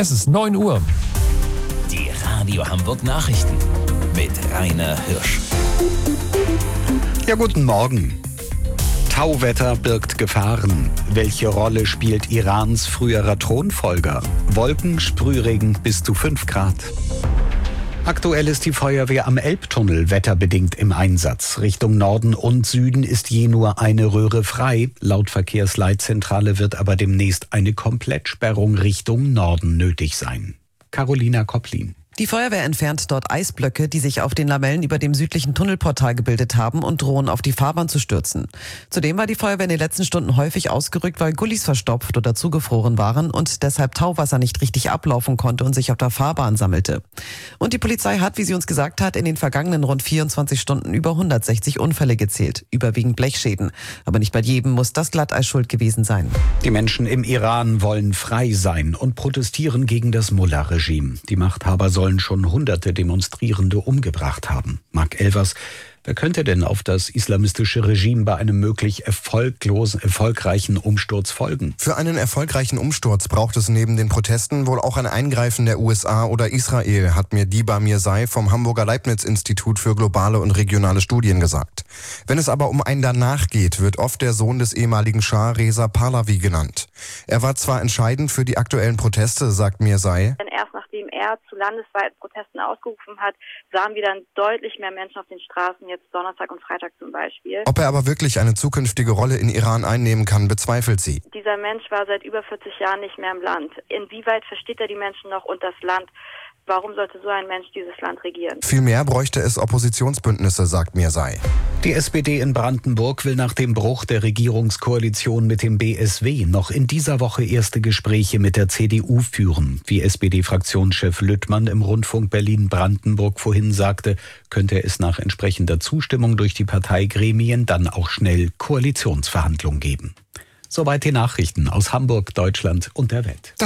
Es ist 9 Uhr. Die Radio Hamburg Nachrichten mit Rainer Hirsch. Ja, guten Morgen. Tauwetter birgt Gefahren. Welche Rolle spielt Irans früherer Thronfolger? Wolken, Sprühregen bis zu 5 Grad. Aktuell ist die Feuerwehr am Elbtunnel wetterbedingt im Einsatz. Richtung Norden und Süden ist je nur eine Röhre frei. Laut Verkehrsleitzentrale wird aber demnächst eine Komplettsperrung Richtung Norden nötig sein. Carolina Kopplin. Die Feuerwehr entfernt dort Eisblöcke, die sich auf den Lamellen über dem südlichen Tunnelportal gebildet haben und drohen auf die Fahrbahn zu stürzen. Zudem war die Feuerwehr in den letzten Stunden häufig ausgerückt, weil Gullis verstopft oder zugefroren waren und deshalb Tauwasser nicht richtig ablaufen konnte und sich auf der Fahrbahn sammelte. Und die Polizei hat, wie sie uns gesagt hat, in den vergangenen rund 24 Stunden über 160 Unfälle gezählt, überwiegend Blechschäden. Aber nicht bei jedem muss das Glatteis schuld gewesen sein. Die Menschen im Iran wollen frei sein und protestieren gegen das Mullah-Regime. Die Machthaber sollen schon Hunderte Demonstrierende umgebracht haben. Marc Elvers, wer könnte denn auf das islamistische Regime bei einem möglich erfolgreichen Umsturz folgen? Für einen erfolgreichen Umsturz braucht es neben den Protesten wohl auch ein Eingreifen der USA oder Israel, hat mir Diba Mirzai vom Hamburger Leibniz-Institut für globale und regionale Studien gesagt. Wenn es aber um ein Danach geht, wird oft der Sohn des ehemaligen Schah Reza Pahlavi genannt. Er war zwar entscheidend für die aktuellen Proteste, sagt Mirzai. Erst nachdem er zu landesweiten Protesten ausgerufen hat, sahen wir dann deutlich mehr Menschen auf den Straßen, jetzt Donnerstag und Freitag zum Beispiel. Ob er aber wirklich eine zukünftige Rolle in Iran einnehmen kann, bezweifelt sie. Dieser Mensch war seit über 40 Jahren nicht mehr im Land. Inwieweit versteht er die Menschen noch und das Land? Warum sollte so ein Mensch dieses Land regieren? Vielmehr bräuchte es Oppositionsbündnisse, sagt Mirzai. Die SPD in Brandenburg will nach dem Bruch der Regierungskoalition mit dem BSW noch in dieser Woche erste Gespräche mit der CDU führen. Wie SPD-Fraktionschef Lüttmann im Rundfunk Berlin-Brandenburg vorhin sagte, könnte es nach entsprechender Zustimmung durch die Parteigremien dann auch schnell Koalitionsverhandlungen geben. Soweit die Nachrichten aus Hamburg, Deutschland und der Welt.